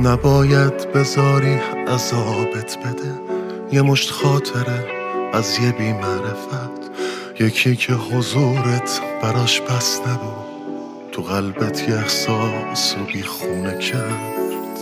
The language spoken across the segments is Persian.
نباید بذاری عذابت بده یه مشت خاطره از یه بی‌معرفت، یکی که حضورت براش بس نبود، تو قلبت یه احساس و بیخونه کرد.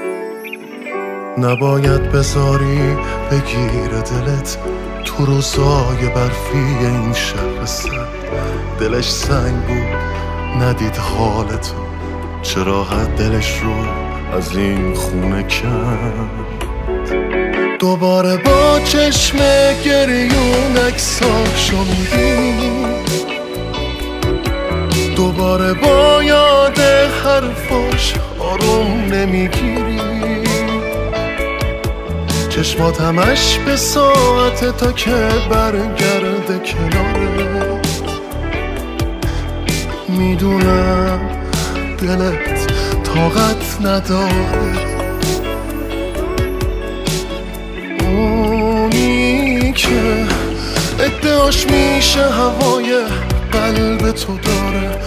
نباید بذاری بگیر دلت تو روزای برفی این شهر سرد، دلش سنگ بود ندید حالتو، چه راحت دلش رو از این خونه کرد. دوباره با چشم گریون اکساشو میبینی، دوباره با یاد حرفاش آروم نمیگیری، چشمات همش به ساعت تا که برگرده کناره. میدونم دلت طاقت نداره، اونی که ادعاش میشه هوای قلب تو داره.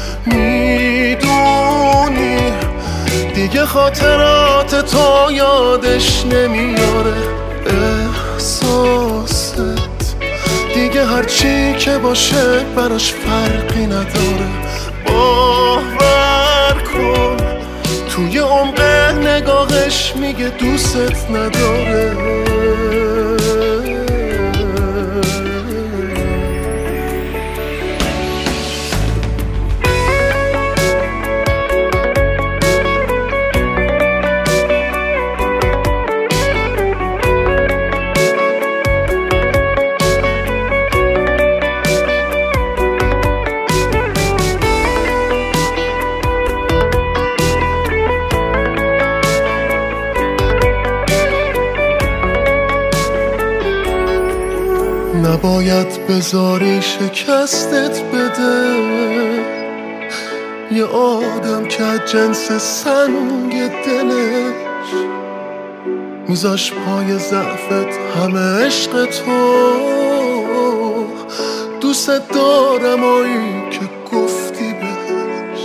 میدونی دیگه خاطرات تو یادش نمیاره، احساست دیگه هرچی که باشه براش فرقی نداره. باور کن توی عمق نگاهش میگه دوست نداره. نباید بذاری شکستت بده یه آدم که از جنس سنگ دلش میذاش پای ضعفت همه عشق تو. دوست دارم آیی که گفتی بهش،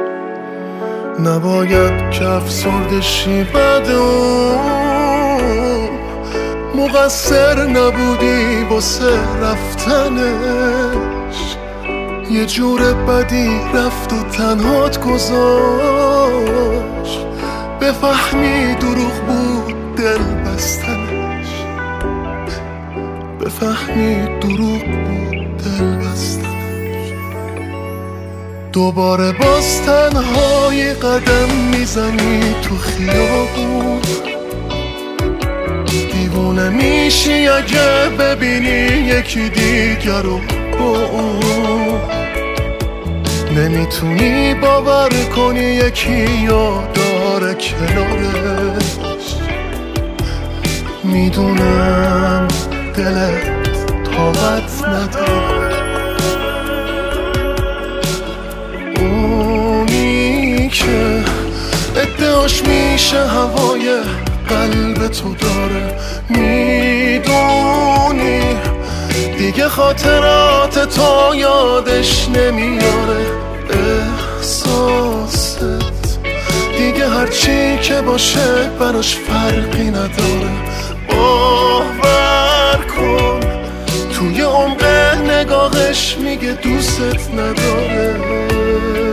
نباید که افسرده شی بعد اون مقصر نبودی واسه رفتنش. یه جور بدی رفت و تنهات گذاشت، بفهمی دروغ بود دل بستنش، بفهمی دروغ بود دل بستنش. دوباره باز تنهایی قدم میزنی تو خیابون، دیوونه میشی اگه ببینی یکی دیگر رو با اون. نمیتونی باور کنی یکی داره کنارش. میدونم دلت طاقت نداره، اونی که ادعاش میشه هوای قلب تو داره. میدونی دیگه خاطرات تو یادش نمیاره، احساست دیگه هرچی که باشه براش فرقی نداره. باور کن توی عمق نگاهش میگه دوست نداره.